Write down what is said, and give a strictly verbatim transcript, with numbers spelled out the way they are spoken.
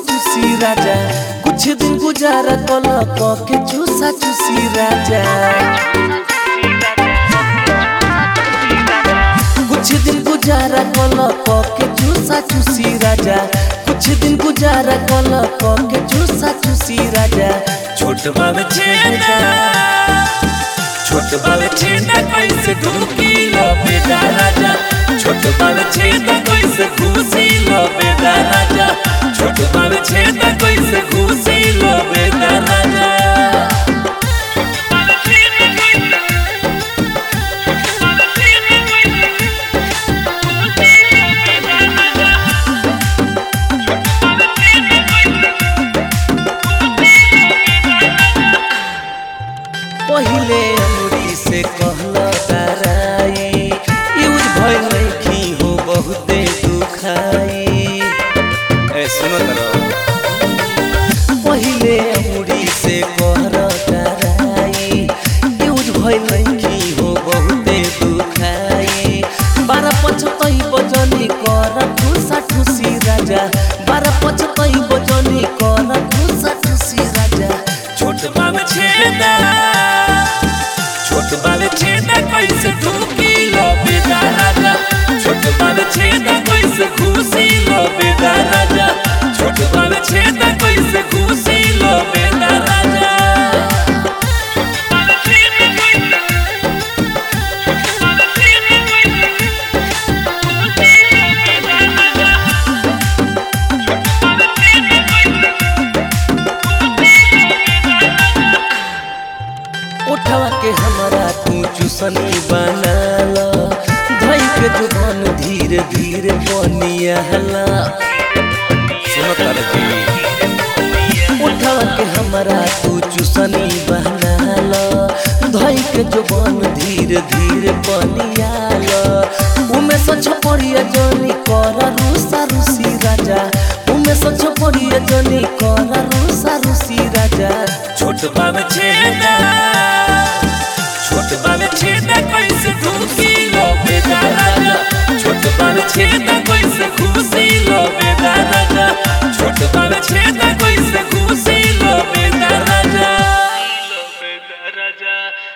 चूसी राजा कुछ दिन गुजारा कल के चूसा चूसी राजा कुछ दिन गुजारा कल के चूसा चूसी राजा कुछ दिन गुजारा कल के चूसा चूसी राजा छोट बाबे छेना छोट बाबे छेना कैसे ढूंढी लो बेटा राजा छोट बाबे छेना कैसे खुशी लो बेटा राजा छोट बाबे छेना कैसे खुशी लो बेटा राजा पहिले अमरी से कहला ताराई यूज भइल नहीं हो बहुते दुखाई ए सुनो तरो पहिले अमरी से कहला ताराई यूज भइल नहीं हो बहुते दुखाई बारह पचतई बजनी कर ठुसा ठुसी राजा बारह पचतई बजनी कर ठुसा ठुसी राजा छोट बाबे छेना छोट बाबे छेना कैसे ढूंढी लो बेटा राजा छोट बाबे छेना कैसे खुशी लो बेटा राजा छोट बाबे छेना कैसे खुशी लो बेटा राजा उठवा के हमारा तू चूसनी बनाला धई के जुबान धीरे धीरे बनियाला सुनो तारे जी उठवा के हमारा तू चूसनी बनाला धई के जुबान धीरे धीरे बनियाला उमे सच पड़िया जनी कर रूसा रूसी राजा उमे सच पड़िया जनी कर रूसा रूसी राजा छोट बाबे छेना